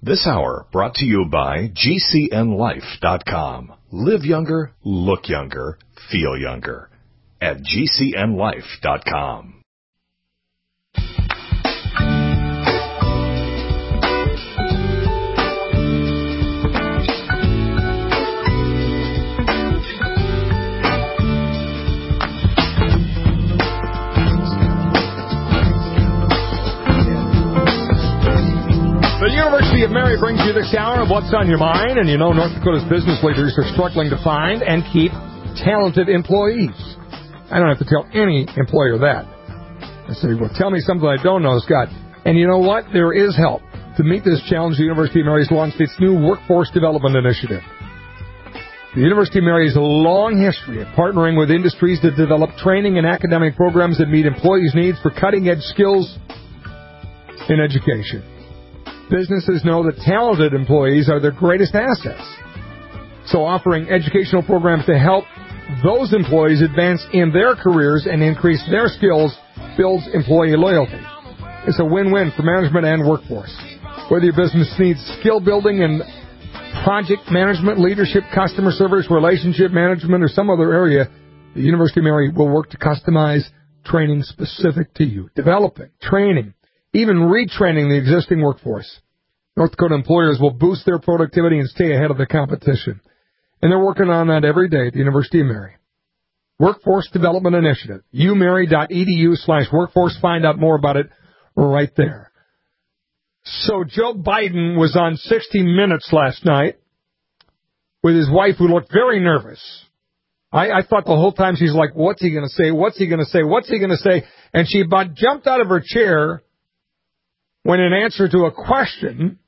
This hour brought to you by GCNLife.com. Live younger, look younger, feel younger. At GCNLife.com. The University of Mary brings you this hour of What's on Your Mind, and you know North Dakota's business leaders are struggling to find and keep talented employees. I don't have to tell any employer that. I say, well, tell me something I don't know, Scott. And you know what? There is help. To meet this challenge, the University of Mary has launched its new Workforce Development Initiative. The University of Mary has a long history of partnering with industries to develop training and academic programs that meet employees' needs for cutting-edge skills in education. Businesses know that talented employees are their greatest assets. So offering educational programs to help those employees advance in their careers and increase their skills builds employee loyalty. It's a win-win for management and workforce. Whether your business needs skill building and project management, leadership, customer service, relationship management, or some other area, the University of Mary will work to customize training specific to you. Developing, training, even retraining the existing workforce. North Dakota employers will boost their productivity and stay ahead of the competition. And they're working on that every day at the University of Mary. Workforce Development Initiative. umary.edu/workforce. Find out more about it right there. So Joe Biden was on 60 Minutes last night with his wife, who looked very nervous. I thought the whole time she's like, what's he going to say? What's he going to say? What's he going to say? And she about jumped out of her chair when, in answer to a question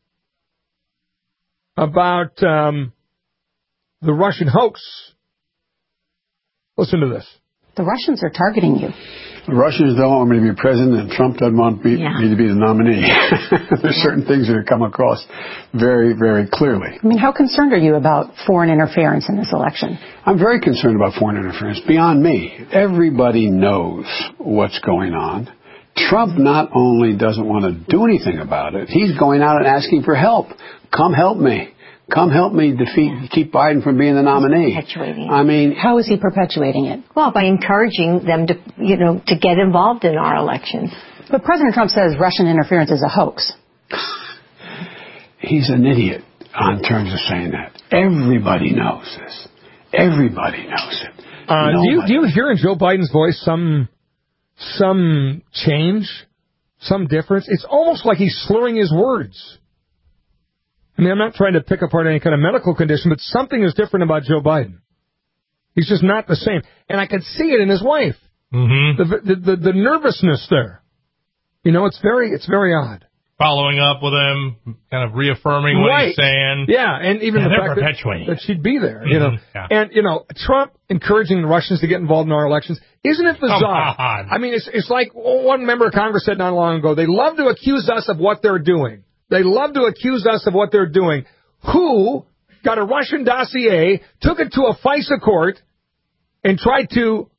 about the Russian hoax. Listen to this. The Russians are targeting you. The Russians don't want me to be president, and Trump doesn't want me to be the nominee. There's certain things that have come across very, very clearly. I mean, how concerned are you about foreign interference in this election? I'm very concerned about foreign interference. Beyond me, everybody knows what's going on. Trump not only doesn't want to do anything about it, he's going out and asking for help. Come help me. Come help me keep Biden from being the nominee. Perpetuating. I mean, how is he perpetuating it? Well, by encouraging them to get involved in our elections. But President Trump says Russian interference is a hoax. He's an idiot in terms of saying that. Everybody knows this. Everybody knows it. Do you hear in Joe Biden's voice some change, some difference? It's almost like he's slurring his words. I mean, I'm not trying to pick apart any kind of medical condition, but something is different about Joe Biden. He's just not the same. And I can see it in his wife. Mm-hmm. The nervousness there. You know, it's very odd. Following up with him, kind of reaffirming what he's saying. Yeah, and even the fact that she'd be there, you know. Yeah. And, you know, Trump encouraging the Russians to get involved in our elections. Isn't it bizarre? I mean, it's like one member of Congress said not long ago, they love to accuse us of what they're doing. They love to accuse us of what they're doing. Who got a Russian dossier, took it to a FISA court, and tried to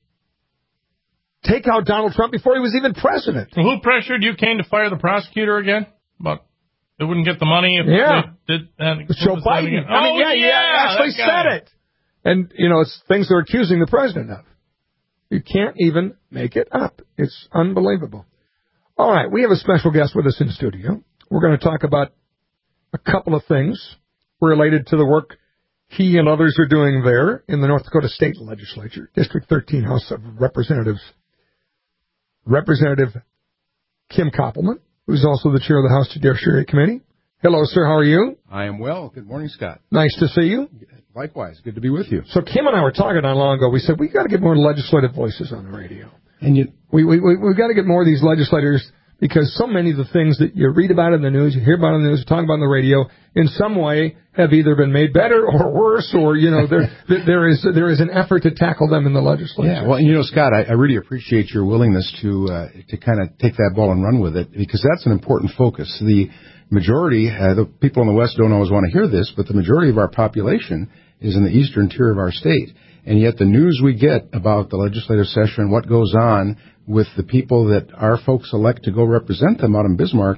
take out Donald Trump before he was even president? Well, who pressured Ukraine to fire the prosecutor again? But they wouldn't get the money if they did that. Joe Biden. I mean, he actually said it. And, you know, it's things they're accusing the president of. You can't even make it up. It's unbelievable. All right, we have a special guest with us in the studio. We're going to talk about a couple of things related to the work he and others are doing there in the North Dakota State Legislature, District 13 House of Representatives. Representative Kim Koppelman, who's also the chair of the House Judiciary Committee. Hello, sir. How are you? I am well. Good morning, Scott. Nice to see you. Likewise. Good to be with you. So Kim and I were talking not long ago. We said, we've got to get more legislative voices on the radio. And we've got to get more of these legislators, because so many of the things that you read about in the news, you hear about in the news, you talk about on the radio, in some way have either been made better or worse, or, you know, there is an effort to tackle them in the legislature. Yeah, well, you know, Scott, I really appreciate your willingness to kind of take that ball and run with it, because that's an important focus. The majority, the people in the West don't always want to hear this, but the majority of our population is in the eastern tier of our state. And yet the news we get about the legislative session, what goes on with the people that our folks elect to go represent them out in Bismarck,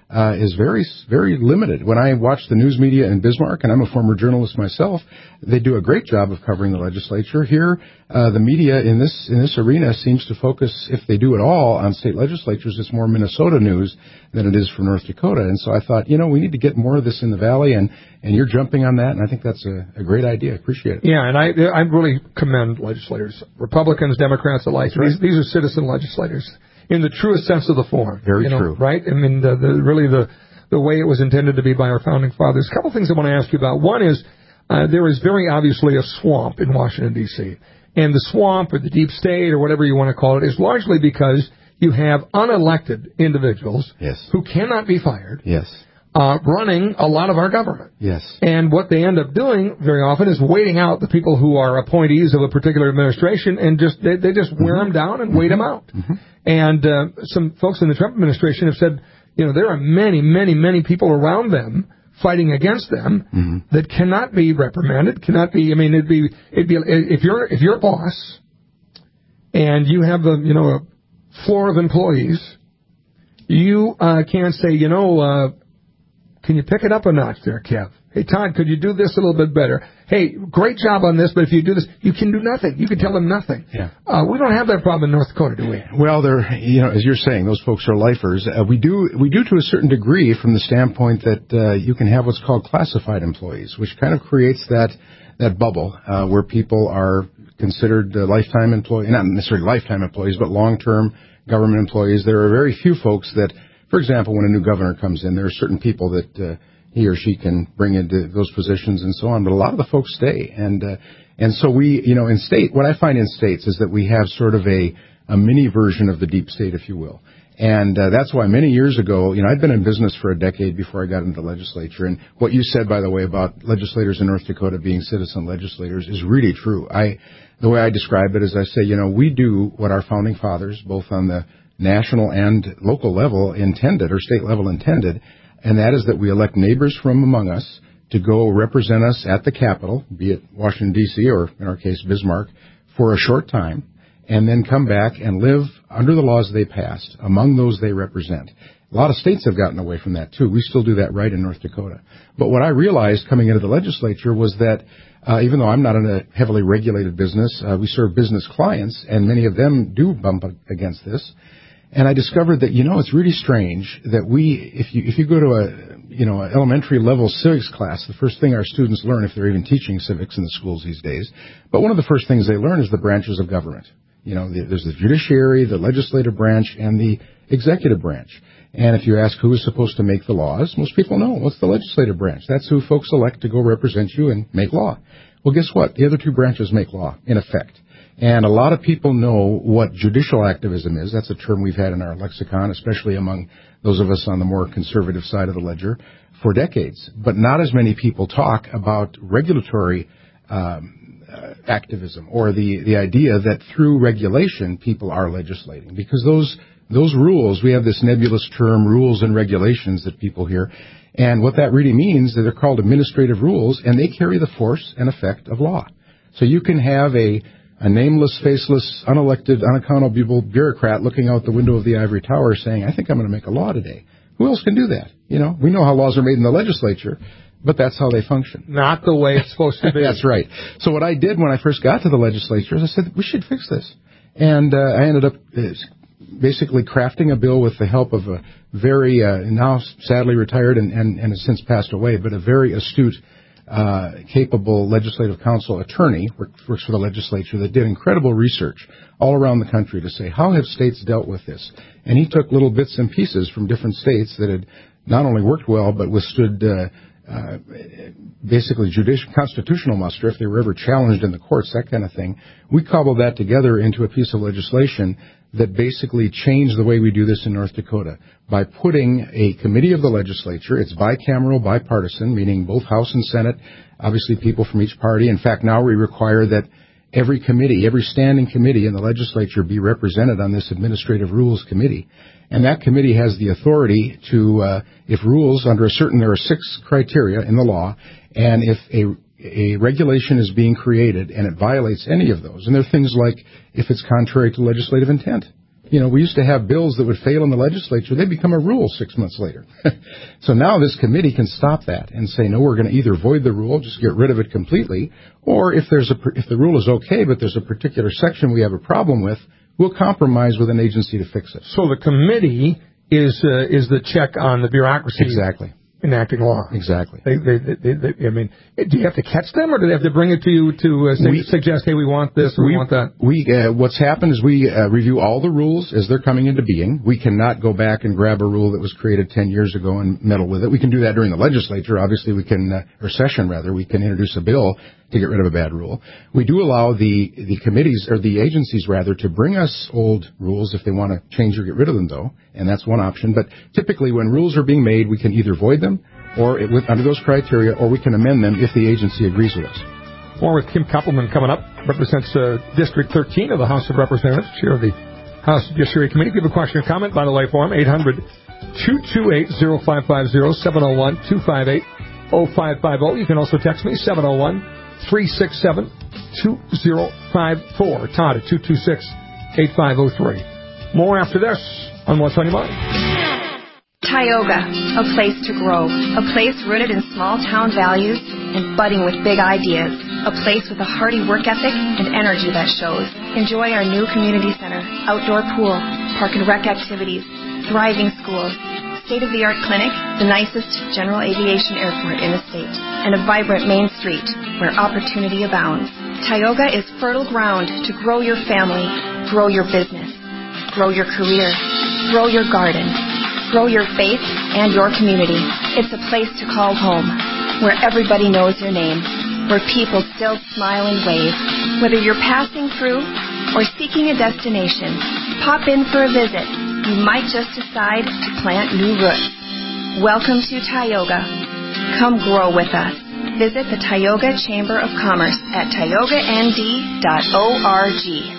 is very, very limited. When I watch the news media in Bismarck, and I'm a former journalist myself, they do a great job of covering the legislature. Here, the media in this arena seems to focus, if they do at all, on state legislatures. It's more Minnesota news than it is from North Dakota. And so I thought, we need to get more of this in the Valley, and you're jumping on that, and I think that's a great idea. Appreciate it. Yeah, and I really commend legislators, Republicans, Democrats alike. Right. These are citizen legislators in the truest sense of the form. Very true. Right? I mean, the way it was intended to be by our founding fathers. A couple things I want to ask you about. One is there is very obviously a swamp in Washington, D.C., and the swamp or the deep state or whatever you want to call it is largely because you have unelected individuals who cannot be fired. Running a lot of our government. And what they end up doing very often is waiting out the people who are appointees of a particular administration, and they just wear them down and wait them out. And some folks in the Trump administration have said, there are many, many, many people around them fighting against them that cannot be reprimanded, cannot be. I mean, it'd be if you're a boss and you have a floor of employees, you can't say, can you pick it up a notch there, Kev? Hey, Todd, could you do this a little bit better? Hey, great job on this, but if you do this, you can do nothing. You can tell them nothing. We don't have that problem in North Dakota, do we? Well, as you're saying, those folks are lifers. We do to a certain degree from the standpoint that you can have what's called classified employees, which kind of creates that bubble where people are considered lifetime employees, not necessarily lifetime employees, but long-term government employees. There are very few folks that, for example, when a new governor comes in, there are certain people that he or she can bring into those positions and so on, but a lot of the folks stay. And so we, in state, what I find in states is that we have sort of a mini version of the deep state, if you will. And that's why many years ago, I'd been in business for a decade before I got into the legislature. And what you said, by the way, about legislators in North Dakota being citizen legislators is really true. The way I describe it is I say, we do what our founding fathers, both on the national and local level intended, or state level intended, and that is that we elect neighbors from among us to go represent us at the Capitol, be it Washington, D.C., or in our case, Bismarck, for a short time, and then come back and live under the laws they passed, among those they represent. A lot of states have gotten away from that, too. We still do that right in North Dakota. But what I realized coming into the legislature was that even though I'm not in a heavily regulated business, we serve business clients, and many of them do bump against this. And I discovered that, it's really strange that if you go to an elementary level civics class, the first thing our students learn, if they're even teaching civics in the schools these days, but one of the first things they learn is the branches of government. There's the judiciary, the legislative branch, and the executive branch. And if you ask who is supposed to make the laws, most people know. Well, it's the legislative branch. That's who folks elect to go represent you and make law. Well, guess what? The other two branches make law, in effect. And a lot of people know what judicial activism is. That's a term we've had in our lexicon, especially among those of us on the more conservative side of the ledger, for decades. But not as many people talk about regulatory activism, or the idea that through regulation people are legislating. Because those rules, we have this nebulous term, rules and regulations, that people hear. And what that really means is they're called administrative rules, and they carry the force and effect of law. So you can have a nameless, faceless, unelected, unaccountable bureaucrat looking out the window of the ivory tower saying, I think I'm going to make a law today. Who else can do that? We know how laws are made in the legislature, but that's how they function. Not the way it's supposed to be. That's right. So what I did when I first got to the legislature is I said, we should fix this. And I ended up basically crafting a bill with the help of a very, now sadly retired and has since passed away, but a very astute, capable legislative council attorney, works for the legislature, that did incredible research all around the country to say, how have states dealt with this? And he took little bits and pieces from different states that had not only worked well, but withstood basically constitutional muster if they were ever challenged in the courts, that kind of thing. We cobbled that together into a piece of legislation that basically changed the way we do this in North Dakota by putting a committee of the legislature. It's bicameral, bipartisan, meaning both House and Senate, obviously people from each party. In fact, now we require that every committee, every standing committee in the legislature be represented on this Administrative Rules Committee. And that committee has the authority to, if rules under there are 6 criteria in the law, and if a regulation is being created and it violates any of those, and there are things like if it's contrary to legislative intent. We used to have bills that would fail in the legislature. They'd become a rule 6 months later. So now this committee can stop that and say, no, we're going to either void the rule, just get rid of it completely, or if the rule is okay, but there's a particular section we have a problem with, we'll compromise with an agency to fix it. So the committee is the check on the bureaucracy. Exactly. Enacting law. Exactly. Do you have to catch them, or do they have to bring it to you to suggest, hey, we want this or we want that? What's happened is we review all the rules as they're coming into being. We cannot go back and grab a rule that was created 10 years ago and meddle with it. We can do that during the legislature. Obviously, we can, or session rather, we can introduce a bill to get rid of a bad rule. We do allow the committees, or the agencies rather, to bring us old rules if they want to change or get rid of them, though, and that's one option. But typically when rules are being made, we can either void them or under those criteria, or we can amend them if the agency agrees with us. More with Kim Koppelman coming up. Represents District 13 of the House of Representatives, chair of the House Judiciary Committee. If you have a question or comment, by the way, for him, 800-228-0550, 701-258-0550. You can also text me, 701-367-2054. Todd at 226-8503. More after this on What's on Your Mind. Tioga, a place to grow, a place rooted in small-town values and budding with big ideas, a place with a hearty work ethic and energy that shows. Enjoy our new community center, outdoor pool, park and rec activities, thriving schools, state-of-the-art clinic, the nicest general aviation airport in the state, and a vibrant main street where opportunity abounds. Tioga is fertile ground to grow your family, grow your business, grow your career, grow your garden, grow your faith and your community. It's a place to call home, where everybody knows your name, where people still smile and wave. Whether you're passing through or seeking a destination, pop in for a visit. You might just decide to plant new roots. Welcome to Tioga. Come grow with us. Visit the Tioga Chamber of Commerce at tiogand.org.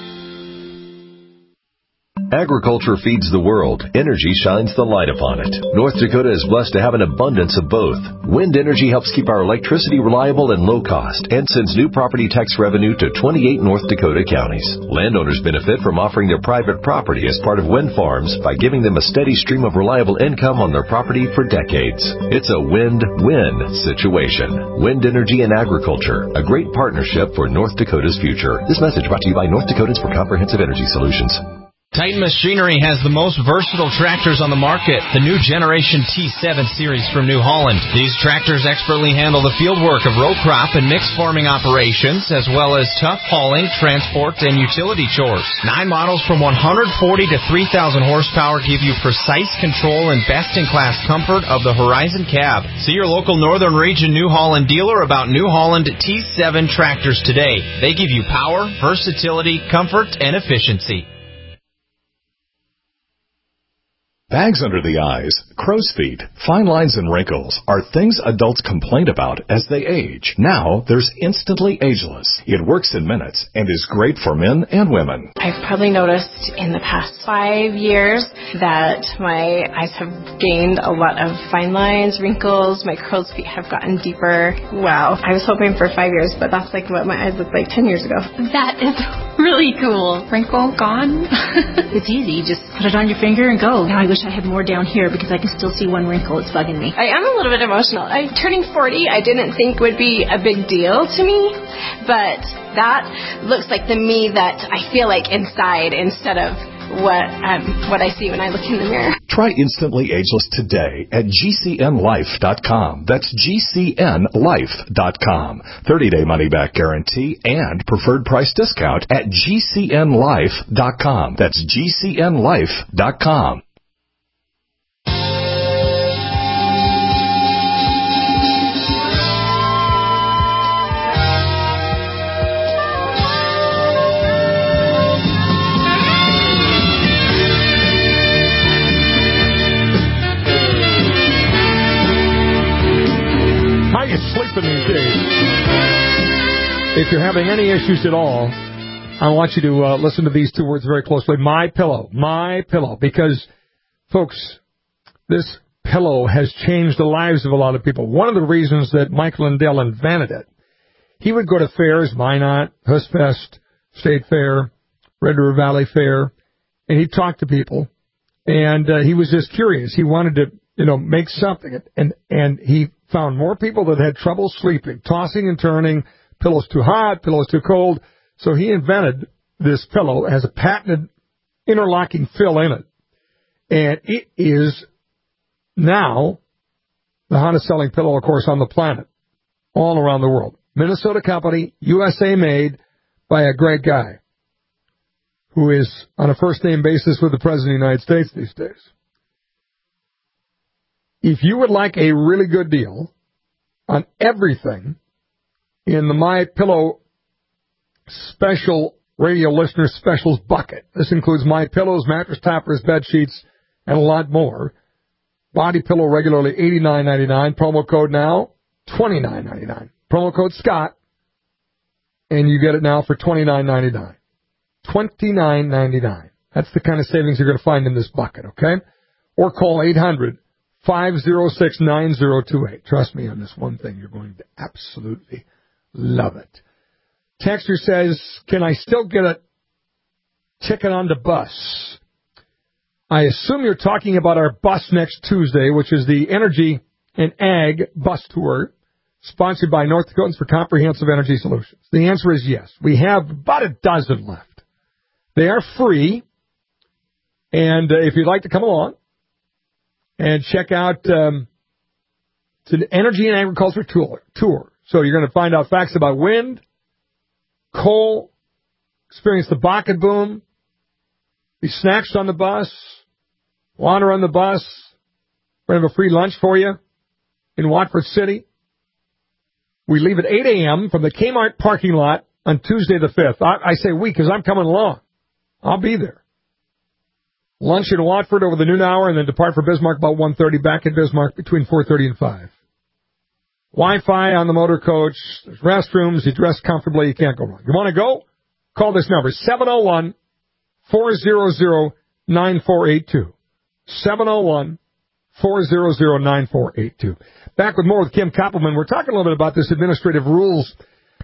Agriculture feeds the world. Energy shines the light upon it. North Dakota is blessed to have an abundance of both. Wind energy helps keep our electricity reliable and low cost and sends new property tax revenue to 28 North Dakota counties. Landowners benefit from offering their private property as part of wind farms by giving them a steady stream of reliable income on their property for decades. It's a win-win situation. Wind energy and agriculture, a great partnership for North Dakota's future. This message brought to you by North Dakotans for Comprehensive Energy Solutions. Titan Machinery has the most versatile tractors on the market, the new Generation T7 series from New Holland. These tractors expertly handle the field work of row crop and mixed farming operations, as well as tough hauling, transport, and utility chores. 9 models from 140 to 3,000 horsepower give you precise control and best-in-class comfort of the Horizon cab. See your local Northern Region New Holland dealer about New Holland T7 tractors today. They give you power, versatility, comfort, and efficiency. Bags under the eyes, crow's feet, fine lines and wrinkles are things adults complain about as they age. Now, there's Instantly Ageless. It works in minutes and is great for men and women. I've probably noticed in the past 5 years that my eyes have gained a lot of fine lines, wrinkles, my crow's feet have gotten deeper. Wow. I was hoping for 5 years, but that's like what my eyes looked like 10 years ago. That is really cool. Wrinkle gone. It's easy. You just put it on your finger and go. Now I wish I had more down here because I can still see one wrinkle. It's bugging me. I am a little bit emotional. Turning 40, I didn't think would be a big deal to me, but that looks like the me that I feel like inside instead of what I see when I look in the mirror. Try Instantly Ageless today at GCNLife.com. That's GCNLife.com. 30-day money-back guarantee and preferred price discount at GCNLife.com. That's GCNLife.com. Sleeping these days. If you're having any issues at all, I want you to listen to these 2 words very closely. My Pillow. My Pillow. Because, folks, this pillow has changed the lives of a lot of people. One of the reasons that Mike Lindell invented it, he would go to fairs, Minot, Hussfest, State Fair, Red River Valley Fair, and he talked to people, and he was just curious. He wanted to, make something, and he found more people that had trouble sleeping, tossing and turning, pillows too hot, pillows too cold. So he invented this pillow. It has a patented interlocking fill in it, and it is now the hottest selling pillow, of course, on the planet, all around the world. Minnesota company, USA made, by a great guy who is on a first-name basis with the President of the United States these days. If you would like a really good deal on everything in the MyPillow special radio listener specials bucket, this includes MyPillows, mattress toppers, bed sheets, and a lot more. Body pillow regularly $89.99. Promo code now $29.99. Promo code Scott, and you get it now for $29.99. $29.99. That's the kind of savings you're going to find in this bucket, okay? Or call 800-506-9028. Trust me on this one thing. You're going to absolutely love it. Texter says, can I still get a ticket on the bus? I assume you're talking about our bus next Tuesday, which is the Energy and Ag bus tour, sponsored by North Dakotans for Comprehensive Energy Solutions. The answer is yes. We have about a dozen left. They are free, and if you'd like to come along and check out it's an Energy and Agriculture tour. So you're going to find out facts about wind, coal, experience the bucket boom, be snacks on the bus, water on the bus. We're going to have a free lunch for you in Watford City. We leave at 8 a.m. from the Kmart parking lot on Tuesday the 5th. I say we because I'm coming along. I'll be there. Lunch in Watford over the noon hour, and then depart for Bismarck about 1:30, back in Bismarck between 4:30 and 5. Wi-Fi on the motor coach. There's restrooms. You dress comfortably. You can't go wrong. You want to go? Call this number, 701-400-9482. 701-400-9482. Back with more with Kim Koppelman. We're talking a little bit about this administrative rules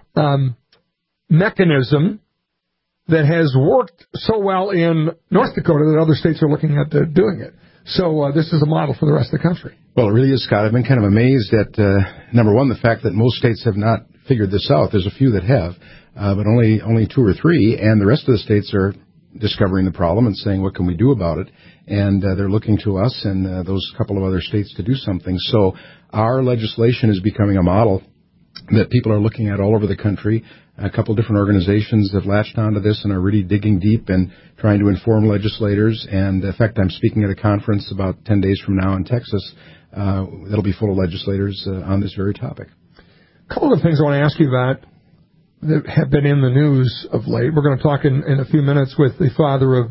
mechanism that has worked so well in North Dakota that other states are looking at doing it. So this is a model for the rest of the country. Well, it really is, Scott. I've been kind of amazed at, number one, the fact that most states have not figured this out. There's a few that have, but only 2 or 3, and the rest of the states are discovering the problem and saying, what can we do about it? And they're looking to us and those couple of other states to do something. So our legislation is becoming a model that people are looking at all over the country. A couple different organizations have latched onto this and are really digging deep and trying to inform legislators. And, in fact, I'm speaking at a conference about 10 days from now in Texas that'll be full of legislators on this very topic. A couple of things I want to ask you about that have been in the news of late. We're going to talk in a few minutes with the father of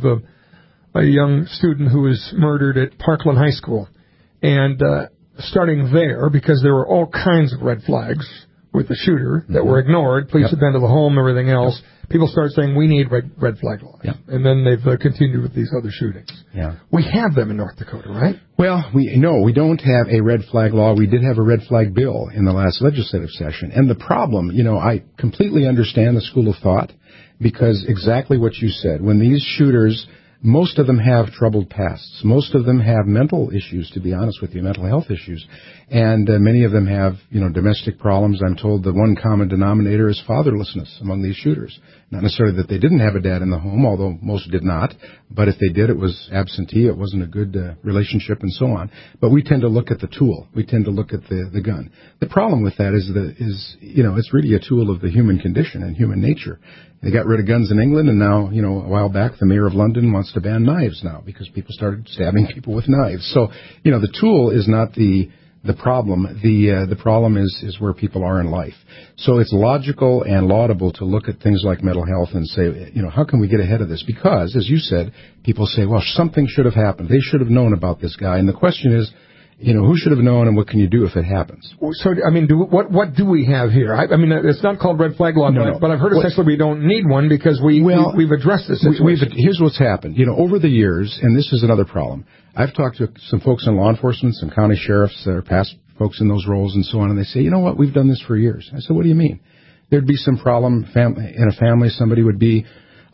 a young student who was murdered at Parkland High School. And starting there, because there were all kinds of red flags with the shooter that were ignored, police have been to the home, everything else. People start saying, we need red flag laws. And then they've continued with these other shootings. We have them in North Dakota, right? Well, we don't have a red flag law. We did have a red flag bill in the last legislative session. And the problem, I completely understand the school of thought, because exactly what you said, when these shooters, most of them have troubled pasts. Most of them have mental issues, to be honest with you, mental health issues. And many of them have, domestic problems. I'm told the one common denominator is fatherlessness among these shooters. Not necessarily that they didn't have a dad in the home, although most did not. But if they did, it was absentee. It wasn't a good relationship and so on. But we tend to look at the tool. We tend to look at the gun. The problem with that is it's really a tool of the human condition and human nature. They got rid of guns in England, and now, a while back, the mayor of London wants to ban knives now because people started stabbing people with knives. So, the tool is not the problem. The problem is where people are in life. So it's logical and laudable to look at things like mental health and say, how can we get ahead of this? Because, as you said, people say, well, something should have happened. They should have known about this guy. And the question is, who should have known and what can you do if it happens? So, what do we have here? It's not called red flag law, but I've heard essentially we don't need one because we've addressed this situation. Here's what's happened. Over the years, and this is another problem, I've talked to some folks in law enforcement, some county sheriffs that are past folks in those roles and so on, and they say, we've done this for years. I said, what do you mean? There'd be some problem in a family. Somebody would be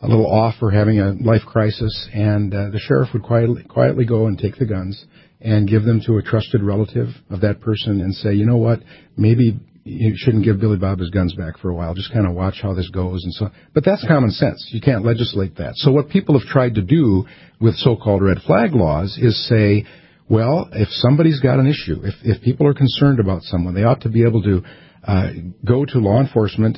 a little off or having a life crisis, and the sheriff would quietly go and take the guns and give them to a trusted relative of that person and say, you know what, maybe you shouldn't give Billy Bob his guns back for a while. Just kind of watch how this goes and so on. But that's common sense. You can't legislate that. So what people have tried to do with so-called red flag laws is say, well, if somebody's got an issue, if people are concerned about someone, they ought to be able to go to law enforcement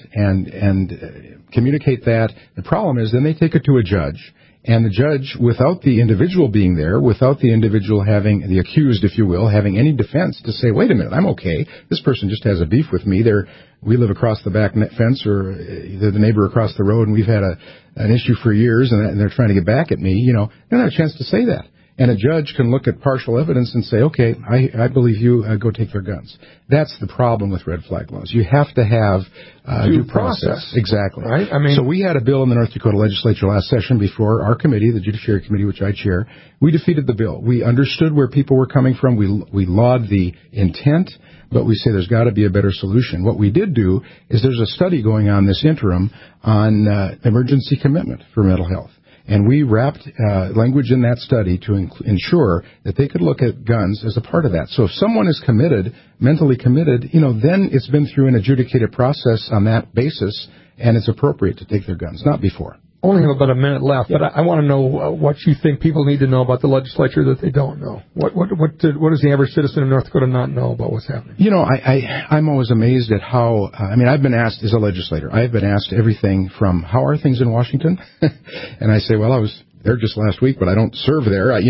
and communicate that. The problem is then they take it to a judge. And the judge, without the individual being there, without the individual having, the accused, if you will, having any defense to say, wait a minute, I'm okay. This person just has a beef with me. We live across the back fence, or they're the neighbor across the road, and we've had an issue for years, and they're trying to get back at me. You know, they don't have a chance to say that. And a judge can look at partial evidence and say, okay, I believe you, go take their guns. That's the problem with red flag laws. You have to have due process. Exactly. Right? I mean, so we had a bill in the North Dakota legislature last session before our committee, the Judiciary Committee, which I chair. We defeated the bill. We understood where people were coming from. We lauded the intent, but we say there's got to be a better solution. What we did do is there's a study going on this interim on emergency commitment for mental health. And we wrapped language in that study to ensure that they could look at guns as a part of that. So if someone is committed, mentally committed, then it's been through an adjudicated process on that basis, and it's appropriate to take their guns, not before. Only have about a minute left, but I want to know what you think people need to know about the legislature that they don't know. What does the average citizen of North Dakota not know about what's happening? I'm always amazed at how, I've been asked as a legislator, I've been asked everything from how are things in Washington? And I say, well, I was there just last week, but I don't serve there, I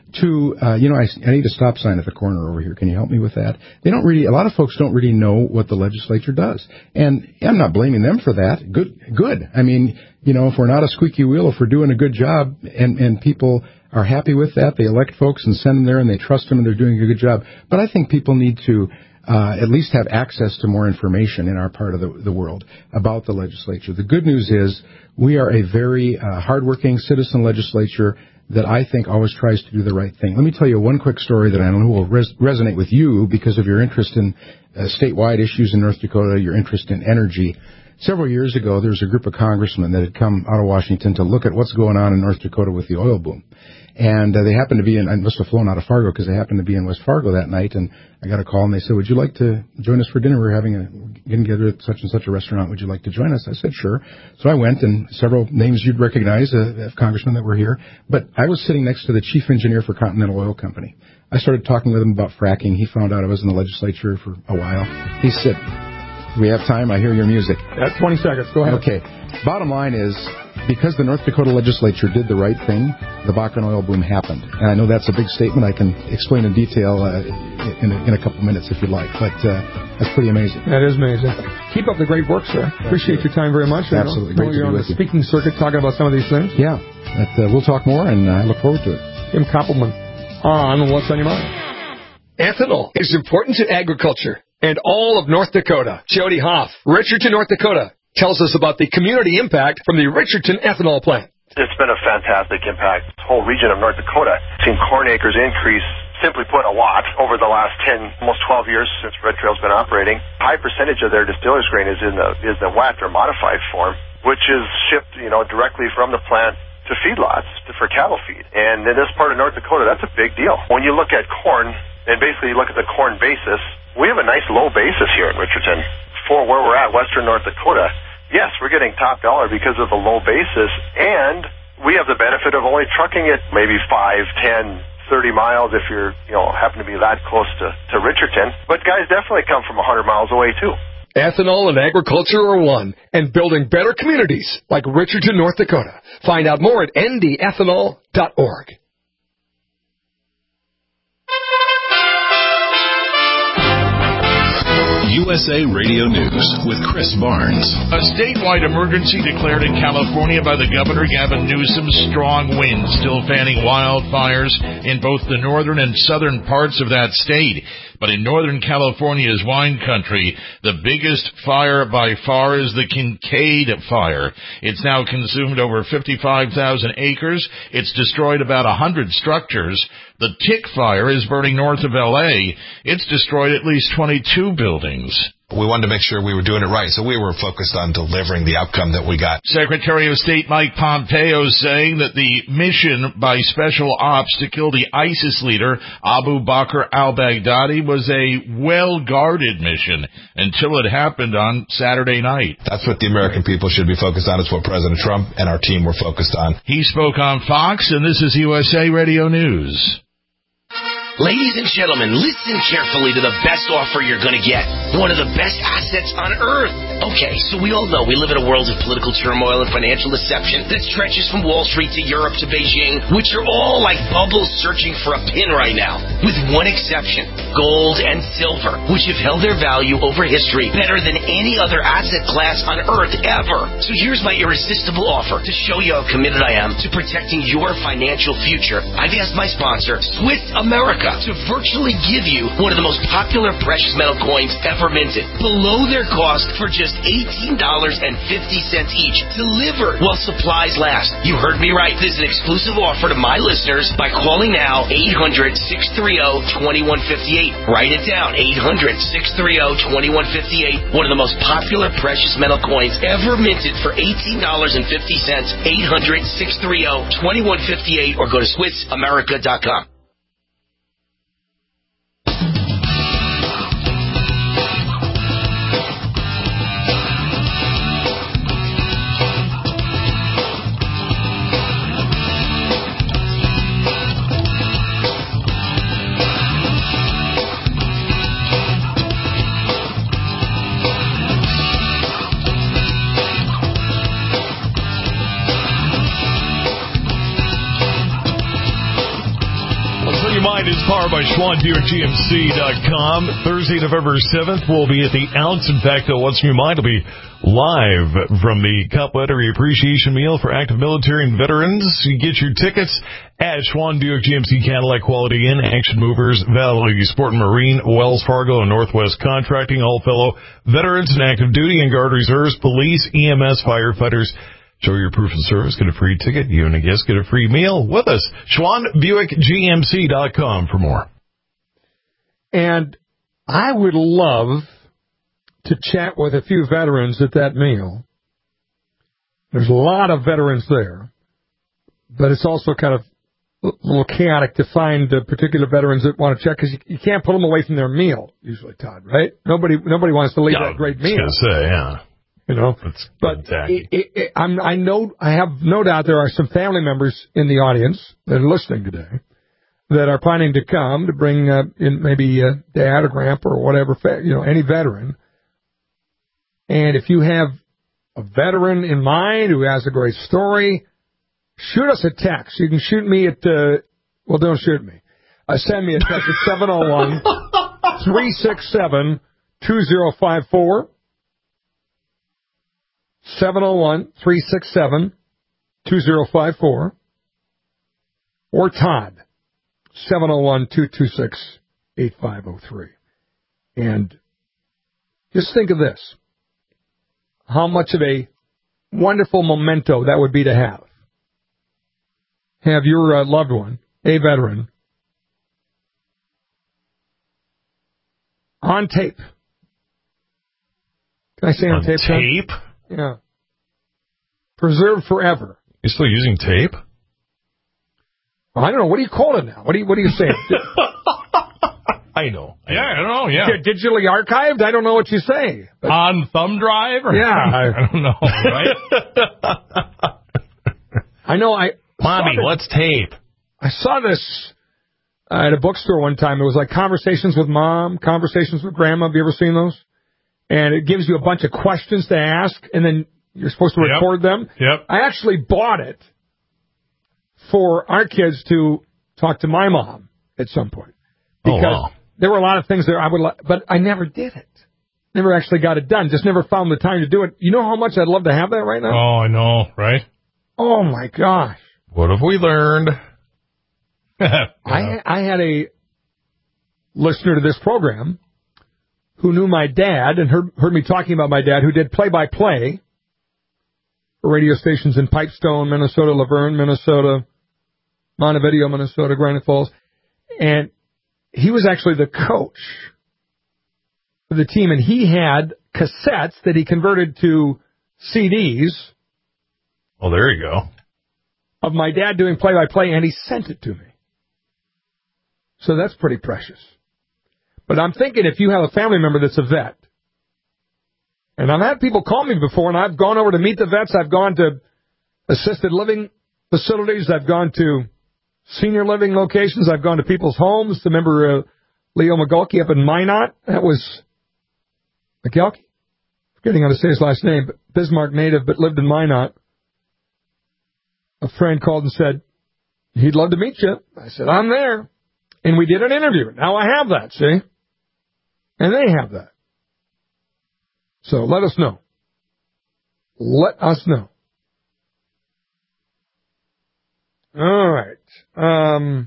need a stop sign at the corner over here. Can you help me with that? A lot of folks don't really know what the legislature does. And I'm not blaming them for that. Good. If we're not a squeaky wheel, if we're doing a good job and people are happy with that, they elect folks and send them there and they trust them and they're doing a good job. But I think people need to at least have access to more information in our part of the world about the legislature. The good news is we are a very hardworking citizen legislature that I think always tries to do the right thing. Let me tell you one quick story that I know will resonate with you because of your interest in statewide issues in North Dakota, your interest in energy. Several years ago, there was a group of congressmen that had come out of Washington to look at what's going on in North Dakota with the oil boom. And they happened to be I must have flown out of Fargo because they happened to be in West Fargo that night. And I got a call and they said, would you like to join us for dinner? We're getting together at such and such a restaurant. Would you like to join us? I said, sure. So I went, and several names you'd recognize of congressmen that were here. But I was sitting next to the chief engineer for Continental Oil Company. I started talking with him about fracking. He found out I was in the legislature for a while. He said, we have time. I hear your music. 20 seconds. Go ahead. Okay. Bottom line is, because the North Dakota legislature did the right thing, the Bakken oil boom happened. And I know that's a big statement. I can explain in detail in a couple minutes if you'd like. But that's pretty amazing. That is amazing. Keep up the great work, sir. Appreciate your time very much. Absolutely. Great to be on with the speaking circuit talking about some of these things. Yeah. We'll talk more, and I look forward to it. Jim Koppelman on What's on Your Mind. Ethanol is important to agriculture and all of North Dakota. Jody Hoff, Richardson, North Dakota, tells us about the community impact from the Richardson ethanol plant. It's been a fantastic impact. The whole region of North Dakota seen corn acres increase, simply put, a lot over the last 10, almost 12 years since Red Trail's been operating. A high percentage of their distiller's grain is in the wet or modified form, which is shipped, directly from the plant to feedlots for cattle feed. And in this part of North Dakota, that's a big deal. When you look at corn, and basically you look at the corn basis, we have a nice low basis here in Richardson for where we're at, western North Dakota. Yes, we're getting top dollar because of the low basis, and we have the benefit of only trucking it maybe 5, 10, 30 miles if you're, happen to be that close to Richardson. But guys definitely come from 100 miles away too. Ethanol and agriculture are one, and building better communities like Richardson, North Dakota. Find out more at ndethanol.org. USA Radio News with Chris Barnes. A statewide emergency declared in California by the Governor Gavin Newsom. Strong winds still fanning wildfires in both the northern and southern parts of that state. But in Northern California's wine country, the biggest fire by far is the Kincaid Fire. It's now consumed over 55,000 acres. It's destroyed about 100 structures. The Tick Fire is burning north of L.A. It's destroyed at least 22 buildings. We wanted to make sure we were doing it right, so we were focused on delivering the outcome that we got. Secretary of State Mike Pompeo saying that the mission by Special Ops to kill the ISIS leader Abu Bakr al-Baghdadi was a well-guarded mission until it happened on Saturday night. That's what the American people should be focused on. It's what President Trump and our team were focused on. He spoke on Fox, and this is USA Radio News. Ladies and gentlemen, listen carefully to the best offer you're going to get. One of the best assets on earth. Okay, so we all know we live in a world of political turmoil and financial deception that stretches from Wall Street to Europe to Beijing, which are all like bubbles searching for a pin right now. With one exception, gold and silver, which have held their value over history better than any other asset class on earth ever. So here's my irresistible offer to show you how committed I am to protecting your financial future. I've asked my sponsor, Swiss America, to virtually give you one of the most popular precious metal coins ever minted, below their cost for just $18.50 each, delivered while supplies last. You heard me right. This is an exclusive offer to my listeners by calling now 800-630-2158. Write it down, 800-630-2158. One of the most popular precious metal coins ever minted for $18.50. 800-630-2158 or go to SwissAmerica.com. Mind is powered by SchwannBuickGMC.com. Thursday, November 7th, we'll be at the Ounce. In fact, What's in Your Mind will be live from the Complimentary Appreciation Meal for active military and veterans. You get your tickets at Schwann Buick GMC Cadillac Quality Inn, Action Movers, Valley Sport and Marine, Wells Fargo, and Northwest Contracting, all fellow veterans and active duty and Guard Reserves, police, EMS, firefighters. Show your proof of service, get a free ticket. You and a guest get a free meal with us. SchwannBuickGMC.com for more. And I would love to chat with a few veterans at that meal. There's a lot of veterans there, but it's also kind of a little chaotic to find particular veterans that want to check, because you can't pull them away from their meal usually, Todd, right? Nobody wants to leave that great meal. I was going to say, yeah. You know, but I have no doubt there are some family members in the audience that are listening today that are planning to come to bring in maybe dad or grandpa or whatever, any veteran. And if you have a veteran in mind who has a great story, shoot us a text. You can shoot me at, don't shoot me. Send me a text at 701-367-2054. 701-367-2054 or Todd 701-226-8503. And just think of this, how much of a wonderful memento that would be to have your loved one, a veteran, on tape. Can I say on tape? Tape? Yeah. Preserved forever. You're still using tape? Well, I don't know. What do you call it now? What do you say? I know. Yeah, I don't know. Yeah. Digitally archived? I don't know what you say. On thumb drive? Or I don't know. Right? I know. Mommy, what's tape? I saw this at a bookstore one time. It was like Conversations with Mom, Conversations with Grandma. Have you ever seen those? And it gives you a bunch of questions to ask, and then you're supposed to record them. Yep. I actually bought it for our kids to talk to my mom at some point. Because there were a lot of things there I would like, but I never did it. Never actually got it done. Just never found the time to do it. You know how much I'd love to have that right now? Oh, I know, right? Oh, my gosh. What have we learned? I had a listener to this program who knew my dad and heard me talking about my dad, who did play-by-play for radio stations in Pipestone, Minnesota, Laverne, Minnesota, Montevideo, Minnesota, Granite Falls. And he was actually the coach for the team, and he had cassettes that he converted to CDs. Oh, there you go. Of my dad doing play-by-play, and he sent it to me. So that's pretty precious. But I'm thinking if you have a family member that's a vet, and I've had people call me before, and I've gone over to meet the vets, I've gone to assisted living facilities, I've gone to senior living locations, I've gone to people's homes. Remember Leo McGulkey up in Minot? That was McGulkey? Forgetting how to say his last name, but Bismarck native, but lived in Minot. A friend called and said, he'd love to meet you. I said, I'm there. And we did an interview. Now I have that, see? And they have that. So let us know. Let us know. All right.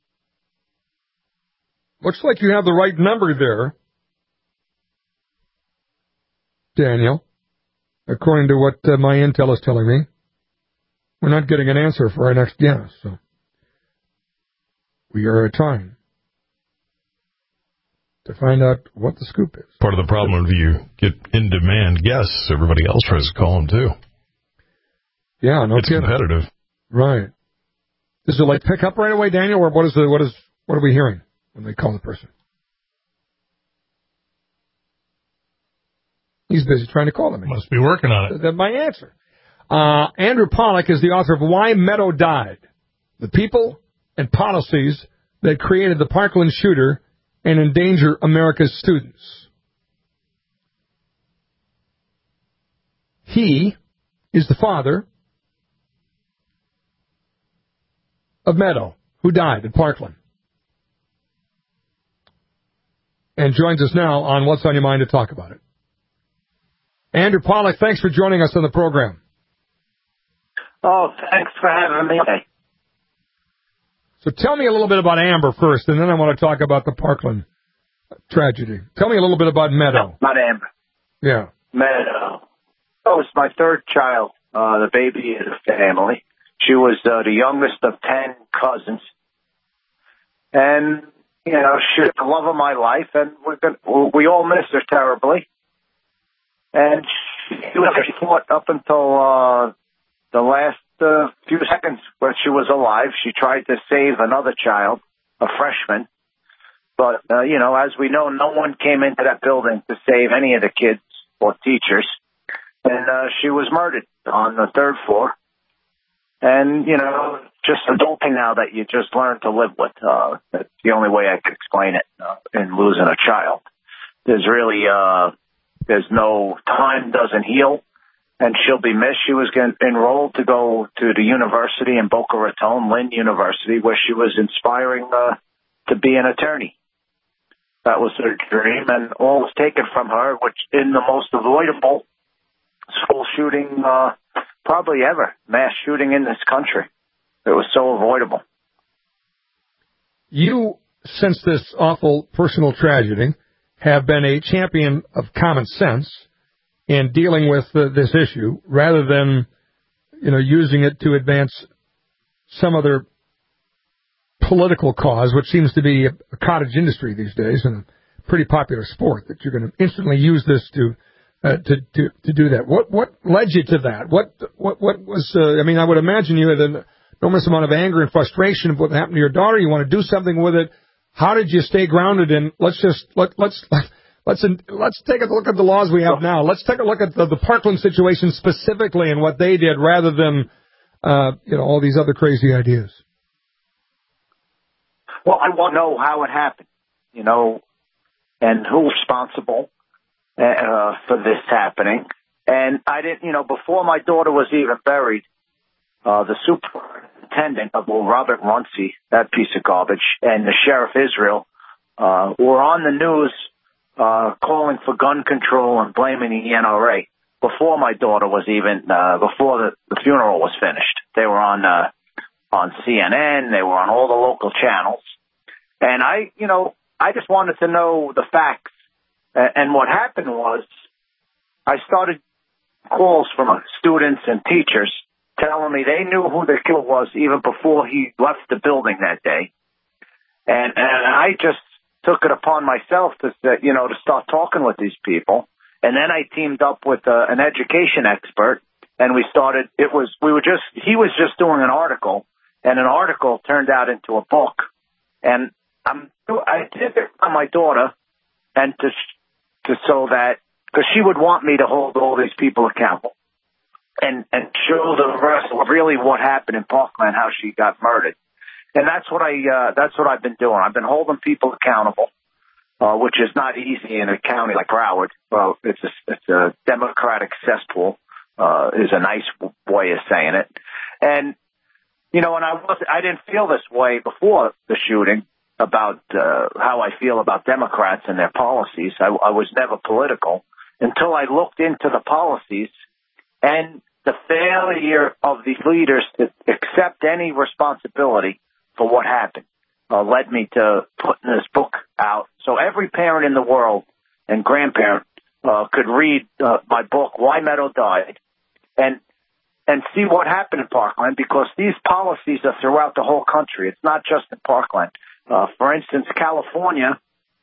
Looks like you have the right number there, Daniel, according to what my intel is telling me. We're not getting an answer for our next guest, so we are trying to find out what the scoop is. Part of the problem if you get in-demand guests, everybody else tries to call them, too. Yeah, no it's kidding. Competitive. Right. Does it, like, pick up right away, Daniel, or what are we hearing when they call the person? He's busy trying to call me. Must be working on it. That's my answer. Andrew Pollack is the author of Why Meadow Died, the people and policies that created the Parkland shooter and endanger America's students. He is the father of Meadow, who died at Parkland, and joins us now on What's on Your Mind to talk about it. Andrew Pollack, thanks for joining us on the program. Oh, thanks for having me. So tell me a little bit about Amber first, and then I want to talk about the Parkland tragedy. Tell me a little bit about Meadow. Not Amber. Yeah. Meadow. Oh, it's my third child, the baby in the family. She was the youngest of 10 cousins. And, you know, she's the love of my life, and we all miss her terribly. And she fought up until the last few seconds where she was alive. She tried to save another child, a freshman. But, you know, as we know, no one came into that building to save any of the kids or teachers. And she was murdered on the third floor. And, you know, just adulting now that you just learn to live with. That's the only way I could explain it in losing a child. There's really, there's no time doesn't heal. And she'll be missed. She was enrolled to go to the university in Boca Raton, Lynn University, where she was inspiring to be an attorney. That was her dream, and all was taken from her, which in the most avoidable school shooting probably ever, mass shooting in this country. It was so avoidable. You, since this awful personal tragedy, have been a champion of common sense in dealing with this issue, rather than, you know, using it to advance some other political cause, which seems to be a cottage industry these days and a pretty popular sport, that you're going to instantly use this to do that. What led you to that? What was? I mean, I would imagine you had an enormous amount of anger and frustration of what happened to your daughter. You want to do something with it. How did you stay grounded? And let's take a look at the laws we have now. Let's take a look at the Parkland situation specifically and what they did, rather than you know, all these other crazy ideas. Well, I want to know how it happened, you know, and who's responsible for this happening. And I didn't, you know, before my daughter was even buried, the superintendent of Robert Runcie, that piece of garbage, and the Sheriff Israel were on the news calling for gun control and blaming the NRA before my daughter was even, before the funeral was finished. They were on CNN, they were on all the local channels. And I just wanted to know the facts. And what happened was, I started calls from students and teachers telling me they knew who the killer was even before he left the building that day. And I just took it upon myself to start talking with these people. And then I teamed up with an education expert, and he was just doing an article, and an article turned out into a book. And I did it on my daughter, and because she would want me to hold all these people accountable and show the rest of really what happened in Parkland, how she got murdered. And that's what I've been doing. I've been holding people accountable, which is not easy in a county like Broward. Well, it's a Democratic cesspool, is a nice way of saying it. And, and I didn't feel this way before the shooting about how I feel about Democrats and their policies. I was never political until I looked into the policies and the failure of these leaders to accept any responsibility for what happened led me to putting this book out. So every parent in the world and grandparent could read my book, Why Meadow Died, and see what happened in Parkland, because these policies are throughout the whole country. It's not just in Parkland. For instance, California,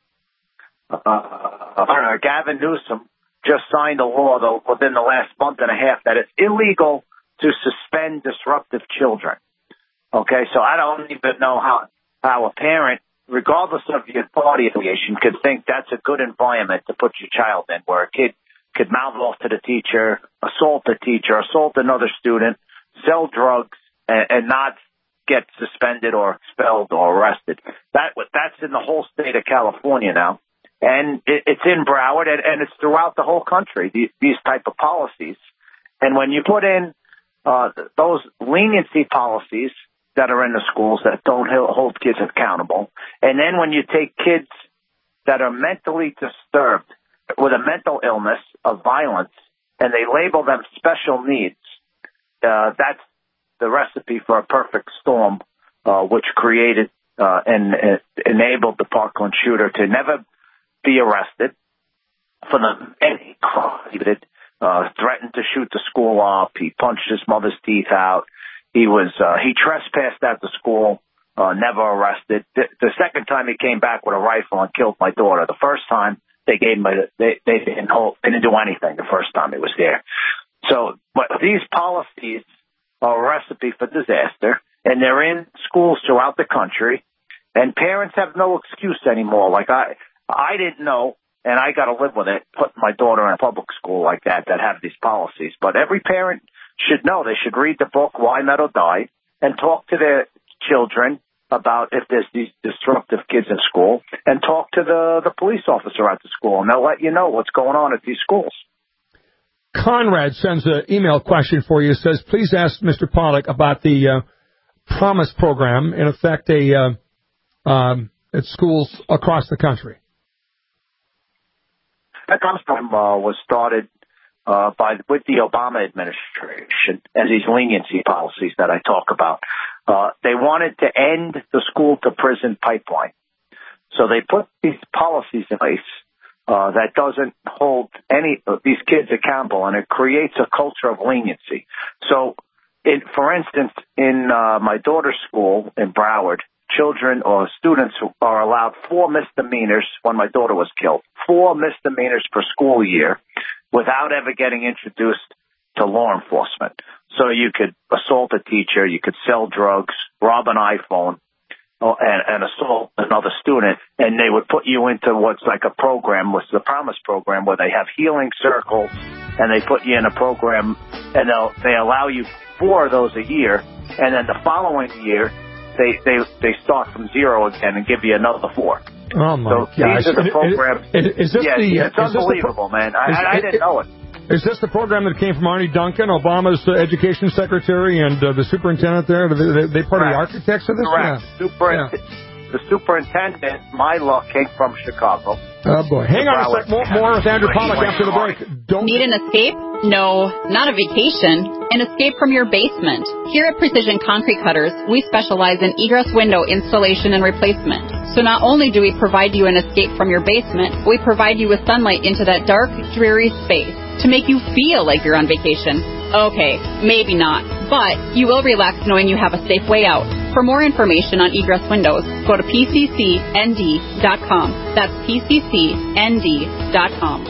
Gavin Newsom just signed a law within the last month and a half that it's illegal to suspend disruptive children. Okay, so I don't even know how a parent, regardless of your party affiliation, could think that's a good environment to put your child in, where a kid could mouth off to the teacher, assault the teacher, assault another student, sell drugs, and not get suspended or expelled or arrested. That's in the whole state of California now. And it's in Broward, and it's throughout the whole country, these type of policies. And when you put in those leniency policies that are in the schools that don't hold kids accountable, and then when you take kids that are mentally disturbed with a mental illness of violence, and they label them special needs, that's the recipe for a perfect storm, which created and enabled the Parkland shooter to never be arrested for any crime. He threatened to shoot the school up. He punched his mother's teeth out. He trespassed at the school, never arrested. The second time he came back with a rifle and killed my daughter. The first time they didn't do anything. The first time he was there. So, but these policies are a recipe for disaster, and they're in schools throughout the country, and parents have no excuse anymore. Like I didn't know, and I got to live with it, putting my daughter in a public school like that have these policies. But every parent should know. They should read the book, Why Meadow Died, and talk to their children about if there's these disruptive kids in school, and talk to the police officer at the school, and they'll let you know what's going on at these schools. Conrad sends an email question for you. It says, please ask Mr. Pollack about the Promise program in effect at schools across the country. That Promise program was started with the Obama administration as these leniency policies that I talk about. They wanted to end the school-to-prison pipeline. So they put these policies in place that doesn't hold any of these kids accountable, and it creates a culture of leniency. So, for instance, in my daughter's school in Broward, children or students are allowed 4 misdemeanors when my daughter was killed, 4 misdemeanors per school year without ever getting introduced to law enforcement. So you could assault a teacher, you could sell drugs, rob an iPhone, and assault another student, and they would put you into what's like a program, what's the Promise program, where they have healing circles, and they put you in a program, and they allow you 4 of those a year, and then the following year, they start from 0 again and give you another 4. Oh my gosh! These are the programs. Is this it's unbelievable, man. I didn't know it. Is this the program that came from Arnie Duncan, Obama's education secretary, and the superintendent there? They part of the architects of this? Correct. Yeah. The superintendent, my luck, came from Chicago. Oh, boy. Hang on a sec. More with Andrew Pollack after the break. Need an escape? No, not a vacation. An escape from your basement. Here at Precision Concrete Cutters, we specialize in egress window installation and replacement. So not only do we provide you an escape from your basement, we provide you with sunlight into that dark, dreary space to make you feel like you're on vacation. Okay, maybe not, but you will relax knowing you have a safe way out. For more information on egress windows, go to pccnd.com. That's pccnd.com.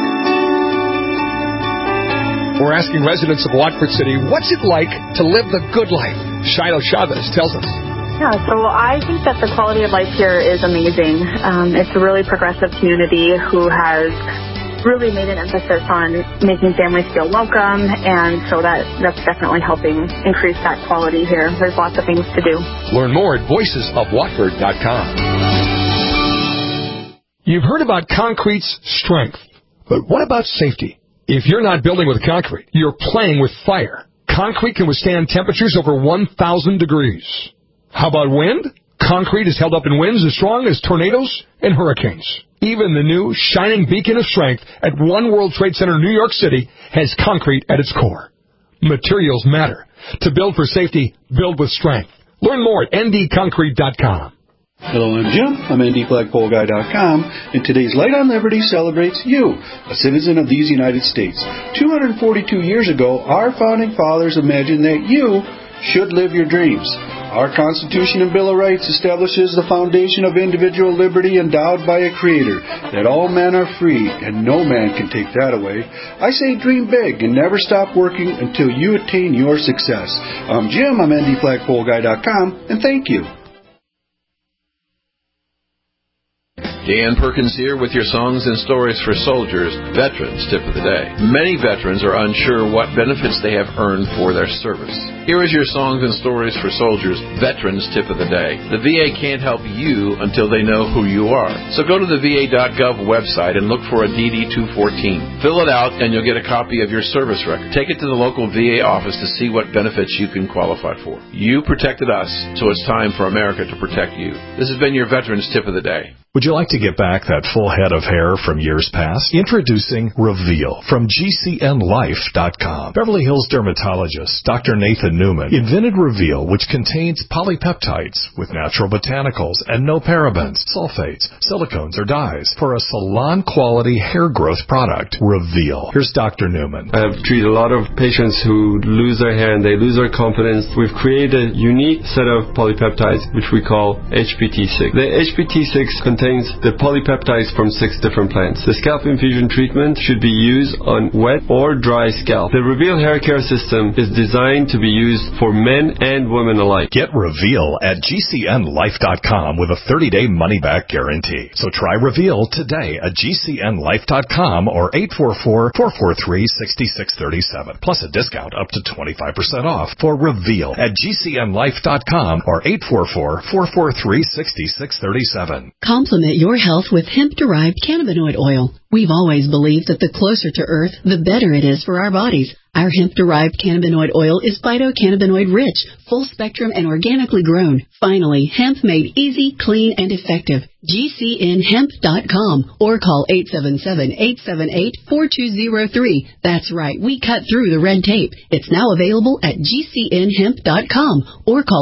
We're asking residents of Watford City, what's it like to live the good life? Shiloh Chavez tells us. Yeah, so I think that the quality of life here is amazing. It's a really progressive community who has really made an emphasis on making families feel welcome, and so that's definitely helping increase that quality here. There's lots of things to do. Learn more at voicesofwatford.com. You've heard about concrete's strength, but what about safety? If you're not building with concrete, you're playing with fire. Concrete can withstand temperatures over 1,000 degrees. How about wind? Concrete is held up in winds as strong as tornadoes and hurricanes. Even the new shining beacon of strength at One World Trade Center, New York City, has concrete at its core. Materials matter. To build for safety, build with strength. Learn more at ndconcrete.com. Hello, I'm Jim. I'm NDFlagpoleGuy.com, and today's Light on Liberty celebrates you, a citizen of these United States. 242 years ago, our founding fathers imagined that you should live your dreams. Our Constitution and Bill of Rights establishes the foundation of individual liberty endowed by a Creator, that all men are free and no man can take that away. I say dream big and never stop working until you attain your success. I'm Jim. I'm NDFlagpoleGuy.com, and thank you. Dan Perkins here with your Songs and Stories for Soldiers Veterans Tip of the Day. Many veterans are unsure what benefits they have earned for their service. Here is your Songs and Stories for Soldiers Veterans Tip of the Day. The VA can't help you until they know who you are. So go to the VA.gov website and look for a DD-214. Fill it out and you'll get a copy of your service record. Take it to the local VA office to see what benefits you can qualify for. You protected us, so it's time for America to protect you. This has been your Veterans Tip of the Day. Would you like to get back that full head of hair from years past? Introducing Reveal from GCNLife.com. Beverly Hills dermatologist Dr. Nathan Newman invented Reveal, which contains polypeptides with natural botanicals and no parabens, sulfates, silicones, or dyes for a salon-quality hair growth product. Reveal. Here's Dr. Newman. I have treated a lot of patients who lose their hair and they lose their confidence. We've created a unique set of polypeptides, which we call HPT6. The HPT6 contains the polypeptides from 6 different plants. The scalp infusion treatment should be used on wet or dry scalp. The Reveal hair care system is designed to be used for men and women alike. Get Reveal at GCNLife.com with a 30-day money-back guarantee. So try Reveal today at GCNLife.com or 844-443-6637. Plus a discount up to 25% off for Reveal at GCNLife.com or 844-443-6637. Complement your health with hemp-derived cannabinoid oil. We've always believed that the closer to Earth, the better it is for our bodies. Our hemp-derived cannabinoid oil is phytocannabinoid rich, full spectrum, and organically grown. Finally, hemp made easy, clean, and effective. GCNHemp.com or call 877-878-4203. That's right, we cut through the red tape. It's now available at GCNHemp.com or call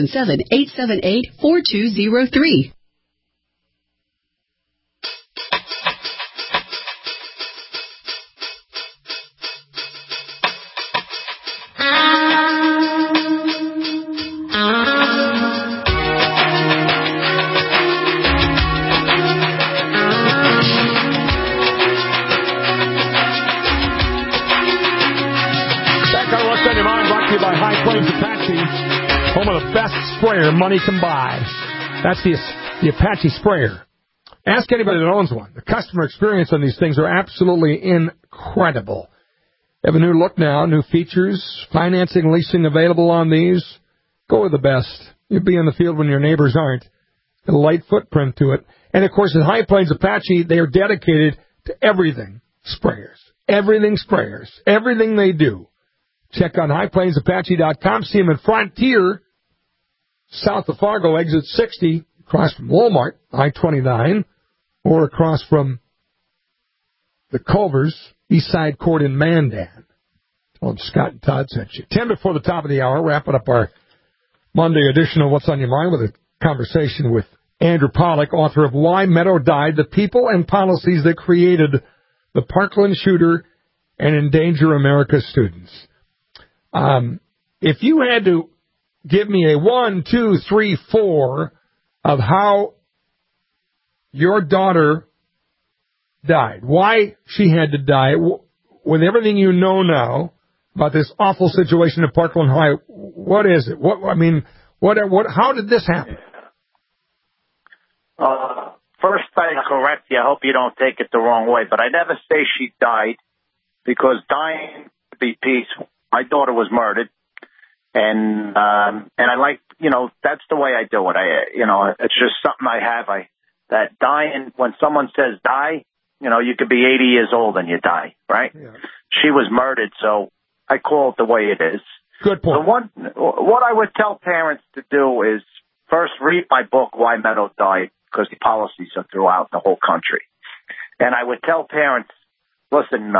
877-878-4203. Sprayer money can buy. That's the Apache sprayer. Ask anybody that owns one. The customer experience on these things are absolutely incredible. They have a new look now, new features, financing, leasing available on these. Go with the best. You'll be in the field when your neighbors aren't. A light footprint to it. And, of course, at High Plains Apache, they are dedicated to everything sprayers. Everything sprayers. Everything they do. Check on highplainsapache.com. See them at Frontier, south of Fargo, exit 60, across from Walmart, I-29, or across from the Culvers, East Side Court in Mandan. Tell them Scott and Todd sent you. 10 before the top of the hour, wrapping up our Monday edition of What's on Your Mind with a conversation with Andrew Pollack, author of Why Meadow Died, the People and Policies That Created the Parkland Shooter and Endanger America's Students. If you had to give me a 1, 2, 3, 4 of how your daughter died, why she had to die, with everything you know now about this awful situation in Parkland High. What is it? How did this happen? First, I correct you. I hope you don't take it the wrong way, but I never say she died, because dying to be peaceful. My daughter was murdered, and I like, that's the way I do it. It's just something I have. That dying, when someone says die, you could be 80 years old and you die, right? Yeah. She was murdered, so I call it the way it is. Good point. What I would tell parents to do is first read my book, Why Meadow Died, because the policies are throughout the whole country. And I would tell parents, listen,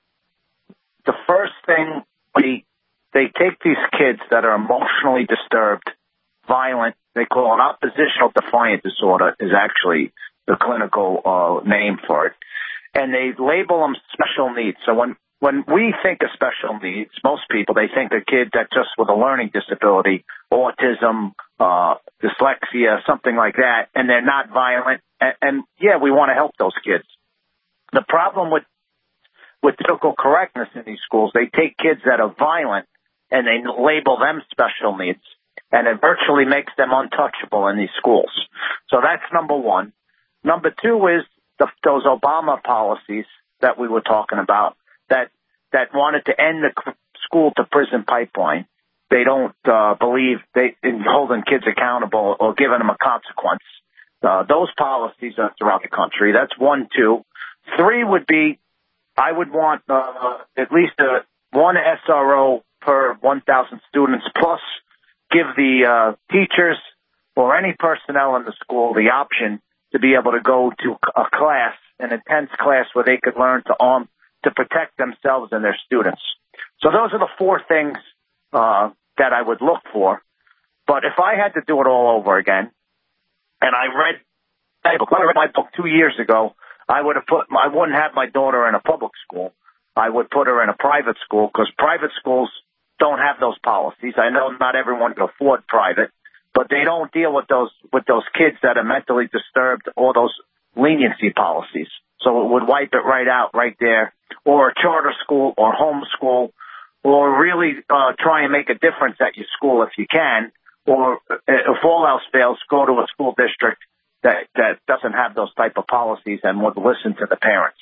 the first thing, they take these kids that are emotionally disturbed, violent, they call it oppositional defiant disorder is actually the clinical name for it. And they label them special needs. So when we think of special needs, most people, they think a kid that's just with a learning disability, autism, dyslexia, something like that, and they're not violent. And yeah, we want to help those kids. The problem with political correctness in these schools, they take kids that are violent and they label them special needs, and it virtually makes them untouchable in these schools. So that's number one. Number two is those Obama policies that we were talking about that wanted to end the school to prison pipeline. They don't believe in holding kids accountable or giving them a consequence. Those policies are throughout the country. That's 1, 2. 3 would be, I would want at least one SRO per 1,000 students, plus give the teachers or any personnel in the school the option to be able to go to a class, an intense class where they could learn to protect themselves and their students. So those are the 4 things that I would look for. But if I had to do it all over again, and I read my book 2 years ago, I wouldn't have my daughter in a public school. I would put her in a private school, because private schools don't have those policies. I know not everyone can afford private, but they don't deal with those kids that are mentally disturbed or those leniency policies. So it would wipe it right out right there. Or a charter school or homeschool, or really try and make a difference at your school if you can. Or if all else fails, go to a school district that doesn't have those type of policies and would listen to the parents.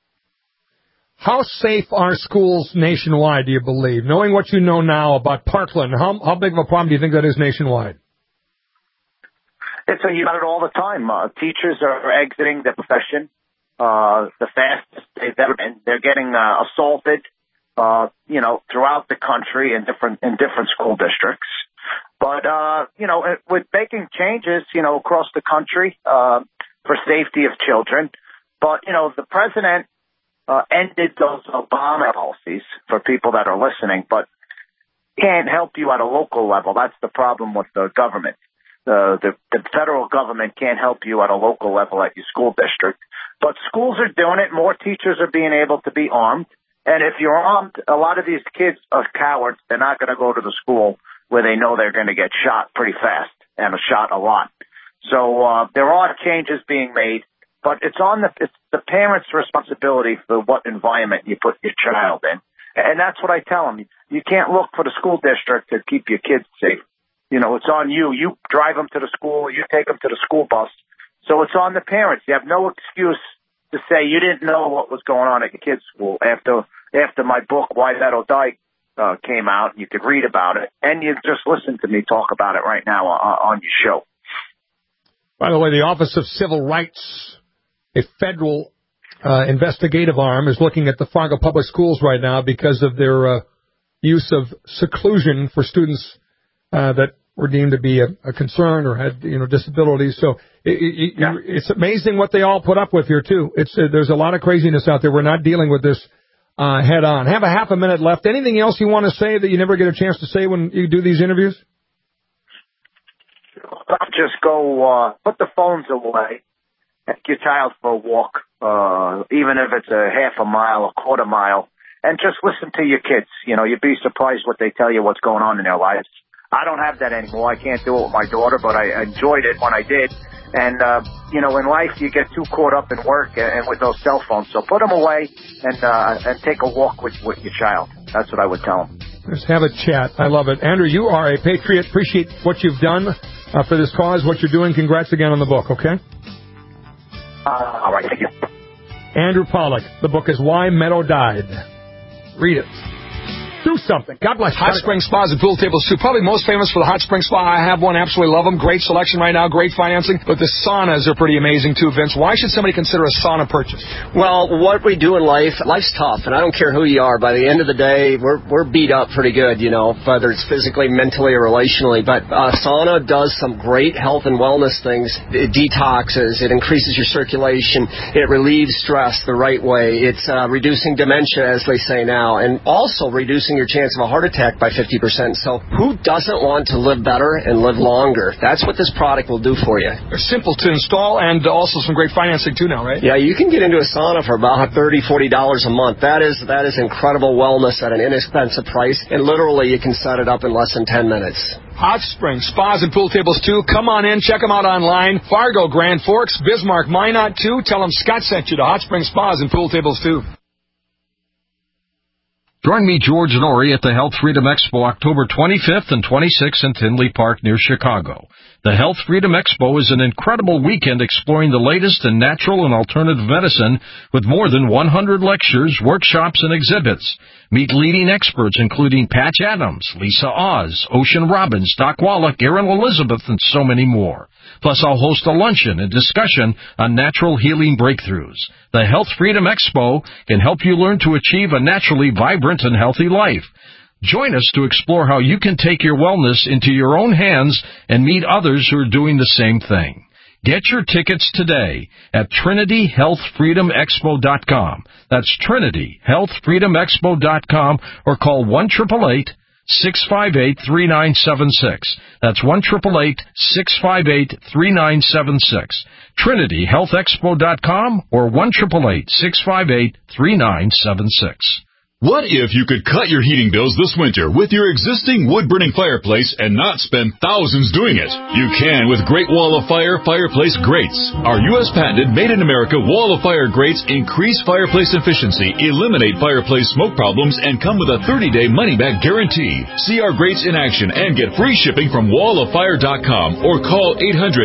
How safe are schools nationwide, do you believe? Knowing what you know now about Parkland, how big of a problem do you think that is nationwide? You got it all the time. Teachers are exiting the profession the fastest they've ever been. They're getting assaulted, throughout the country in different school districts. But with making changes, across the country for safety of children. But the president ended those Obama policies for people that are listening, but can't help you at a local level. That's the problem with the government. The federal government can't help you at a local level at your school district. But schools are doing it. More teachers are being able to be armed. And if you're armed, a lot of these kids are cowards. They're not going to go to the school where they know they're going to get shot pretty fast and shot a lot. So there are changes being made, but it's the parents' responsibility for what environment you put your child in. And that's what I tell them. You can't look for the school district to keep your kids safe. It's on you. You drive them to the school. You take them to the school bus. So it's on the parents. You have no excuse to say you didn't know what was going on at your kid's school after my book, Why Meadow Died, came out. You could read about it. And you just listen to me talk about it right now on your show. By the way, the Office of Civil Rights, a federal investigative arm, is looking at the Fargo Public Schools right now because of their use of seclusion for students that were deemed to be a concern or had disabilities. So it's amazing what they all put up with here too. There's a lot of craziness out there. We're not dealing with this head on. Have a half a minute left. Anything else you want to say that you never get a chance to say when you do these interviews? Just go put the phones away. Take your child for a walk, even if it's a half a mile, a quarter mile, and just listen to your kids. You'd be surprised what they tell you what's going on in their lives. I don't have that anymore. I can't do it with my daughter, but I enjoyed it when I did. And, you know, in life, you get too caught up in work and with those cell phones. So put them away and take a walk with your child. That's what I would tell them. Just have a chat. I love it. Andrew, you are a patriot. Appreciate what you've done for this cause, what you're doing. Congrats again on the book, okay? All right, thank you. Andrew Pollack. The book is Why Meadow Died. Read it. Do something. God bless you. Hot Spring Spas and Pool Tables, too. Probably most famous for the Hot Spring Spa. I have one. Absolutely love them. Great selection right now. Great financing. But the saunas are pretty amazing, too, Vince. Why should somebody consider a sauna purchase? Well, what we do in life's tough, and I don't care who you are. By the end of the day, we're beat up pretty good, you know, whether it's physically, mentally, or relationally. But sauna does some great health and wellness things. It detoxes. It increases your circulation. It relieves stress the right way. It's reducing dementia, as they say now, and also reducing your chance of a heart attack by 50%. So who doesn't want to live better and live longer? That's what this product will do for you. They're simple to install and also some great financing too now, right? Yeah, you can get into a sauna for about $30, $40 a month. That is incredible wellness at an inexpensive price, and literally you can set it up in less than 10 minutes. Hot Springs, Spas and Pool Tables, too. Come on in. Check them out online. Fargo, Grand Forks, Bismarck, Minot, too. Tell them Scott sent you to Hot Springs, Spas and Pool Tables, too. Join me, George Norrie, at the Health Freedom Expo October 25th and 26th in Tinley Park near Chicago. The Health Freedom Expo is an incredible weekend exploring the latest in natural and alternative medicine with more than 100 lectures, workshops, and exhibits. Meet leading experts including Patch Adams, Lisa Oz, Ocean Robbins, Doc Wallach, Erin Elizabeth, and so many more. Plus, I'll host a luncheon and discussion on natural healing breakthroughs. The Health Freedom Expo can help you learn to achieve a naturally vibrant and healthy life. Join us to explore how you can take your wellness into your own hands and meet others who are doing the same thing. Get your tickets today at TrinityHealthFreedomExpo.com. That's TrinityHealthFreedomExpo.com or call 1-888-658-3976. That's 1-888-658-3976. TrinityHealthExpo.com or 1-888-658-3976. What if you could cut your heating bills this winter with your existing wood-burning fireplace and not spend thousands doing it? You can with Great Wall of Fire fireplace grates. Our U.S. patented made-in-America Wall of Fire grates increase fireplace efficiency, eliminate fireplace smoke problems, and come with a 30-day money-back guarantee. See our grates in action and get free shipping from walloffire.com or call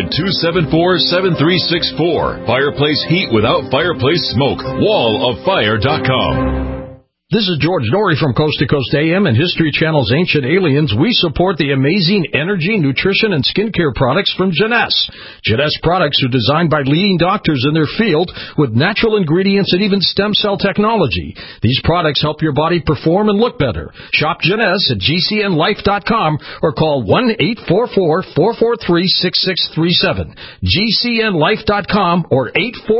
800-274-7364. Fireplace heat without fireplace smoke. walloffire.com. This is George Norrie from Coast to Coast AM and History Channel's Ancient Aliens. We support the amazing energy, nutrition, and skincare products from Jeunesse. Jeunesse products are designed by leading doctors in their field with natural ingredients and even stem cell technology. These products help your body perform and look better. Shop Jeunesse at GCNlife.com or call 1-844-443-6637. GCNlife.com or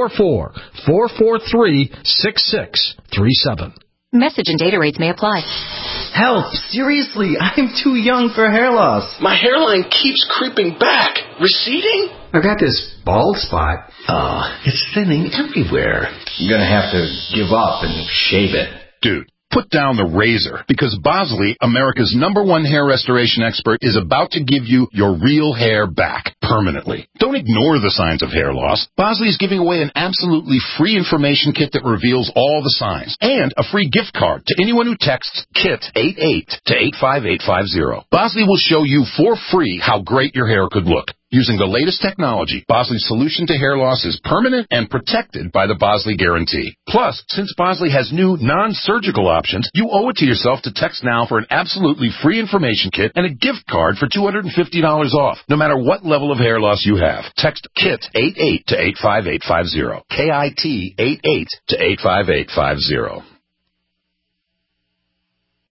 844-443-6637. Message and data rates may apply. Help! Seriously, I'm too young for hair loss. My hairline keeps creeping back. Receding? I've got this bald spot. Oh, it's thinning everywhere. I'm gonna have to give up and shave it. Dude, put down the razor, because Bosley, America's #1 hair restoration expert, is about to give you your real hair back permanently. Don't ignore the signs of hair loss. Bosley is giving away an absolutely free information kit that reveals all the signs, and a free gift card to anyone who texts KIT88 to 85850. Bosley will show you for free how great your hair could look. Using the latest technology, Bosley's solution to hair loss is permanent and protected by the Bosley Guarantee. Plus, since Bosley has new non-surgical options, you owe it to yourself to text now for an absolutely free information kit and a gift card for $250 off, no matter what level of hair loss you have. Text KIT88 to 85850. KIT88 to 85850.